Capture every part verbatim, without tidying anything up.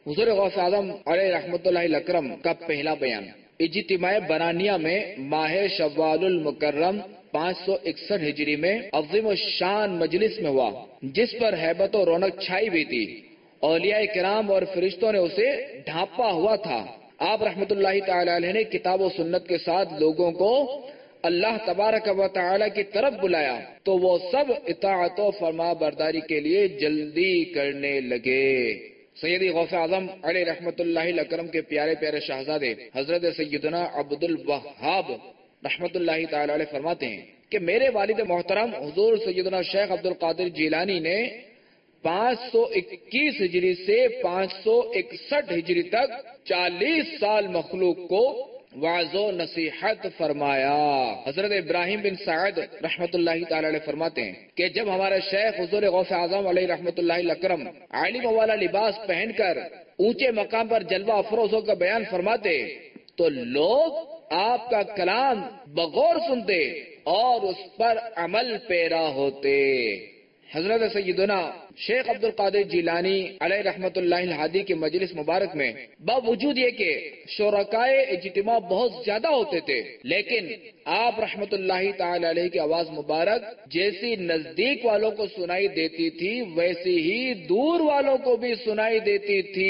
حضور غوث اعظم علیہ رحمۃ اللہ الاکرم کا پہلا بیان اجتماع برانیہ میں ماہ شوال المکرم پانچ سو اکسٹھ ہجری میں عظیم الشان مجلس میں ہوا، جس پر ہیبت و رونق چھائی ہوئی تھی۔ اولیاء کرام اور فرشتوں نے اسے ڈھانپا ہوا تھا۔ آپ رحمت اللہ تعالی علیہ نے کتاب و سنت کے ساتھ لوگوں کو اللہ تبارک و تعالی کی طرف بلایا تو وہ سب اطاعت و فرما برداری کے لیے جلدی کرنے لگے۔ سیدی غوث اعظم علیہ رحمت اللہ الاکرم کے پیارے پیارے شہزادے حضرت سیدنا عبد الوہاب رحمت اللہ تعالی علیہ فرماتے ہیں کہ میرے والد محترم حضور سیدنا شیخ عبد القادر جیلانی نے پانچ سو اکیس ہجری سے پانچ سو اکسٹھ ہجری تک چالیس سال مخلوق کو وعظ و نصیحت فرمایا۔ حضرت ابراہیم بن سعد رحمت اللہ تعالی علیہ فرماتے ہیں کہ جب ہمارے شیخ حضور غوث اعظم علیہ رحمت اللہ الاکرم عالم والا لباس پہن کر اونچے مقام پر جلوہ افروزوں کا بیان فرماتے تو لوگ آپ کا کلام بغور سنتے اور اس پر عمل پیرا ہوتے۔ حضرت سیدنا شیخ عبد القادر جیلانی علیہ رحمت اللہ الہادی کے مجلس مبارک میں باوجود یہ کہ شرکائے اجتماع بہت زیادہ ہوتے تھے، لیکن آپ رحمت اللہ تعالی علیہ کی آواز مبارک جیسی نزدیک والوں کو سنائی دیتی تھی ویسی ہی دور والوں کو بھی سنائی دیتی تھی،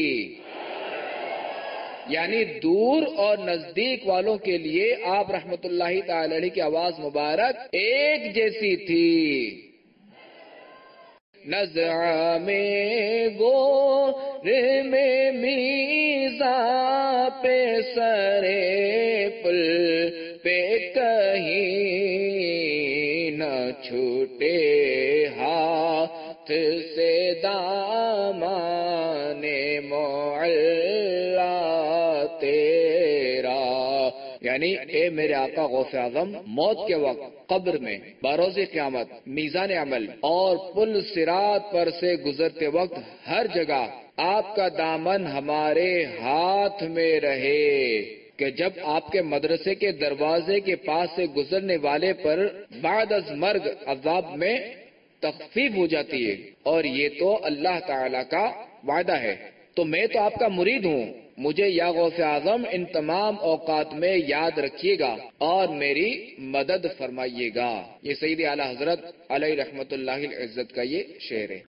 یعنی دور اور نزدیک والوں کے لیے آپ رحمت اللہ تعالی علیہ کی آواز مبارک ایک جیسی تھی۔ نزع میں گور میں میزاں پہ سرے پل پہ کہیں نہ چھوٹے ہاتھ سے دامان معلا تیرا، یعنی اے میرے آقا غوث اعظم موت کے وقت قبر میں بروز قیامت میزان عمل اور پل صراط پر سے گزرتے وقت ہر جگہ آپ کا دامن ہمارے ہاتھ میں رہے کہ جب آپ کے مدرسے کے دروازے کے پاس سے گزرنے والے پر بعد از مرگ عذاب میں تخفیف ہو جاتی ہے، اور یہ تو اللہ تعالی کا وعدہ ہے، تو میں تو آپ کا مرید ہوں، مجھے یا غوث اعظم ان تمام اوقات میں یاد رکھیے گا اور میری مدد فرمائیے گا۔ یہ سیدی اعلی حضرت علیہ رحمت اللہ العزت کا یہ شعر ہے۔